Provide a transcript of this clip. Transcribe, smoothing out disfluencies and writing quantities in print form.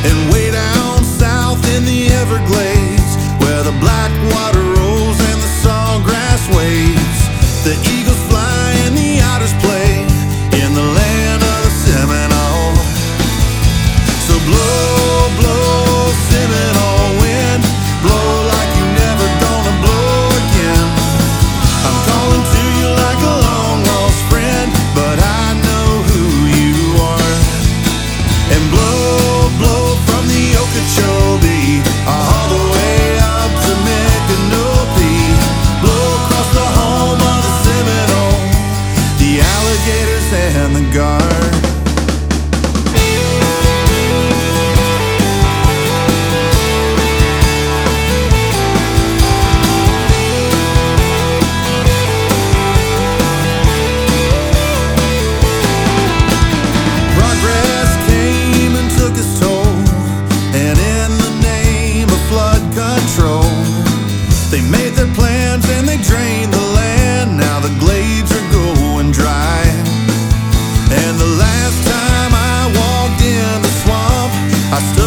And way down south in the Everglades, where the black water rolls and the sawgrass waves, the eagles fly and the otters play in the land of the Seminole. So blow, blow, Seminole wind, blow like you never gonna blow again. I'm calling to you like a long lost friend, but I know who you are. And blow, blow from the Okeechobee all the way up to Micanopy. Blow across the home of the Seminole, the alligators and the guard. Progress came and took its toll, and in the name of flood control, they made their plans and they drained the land. Now the glades are going dry. And the last time I walked in the swamp, I stood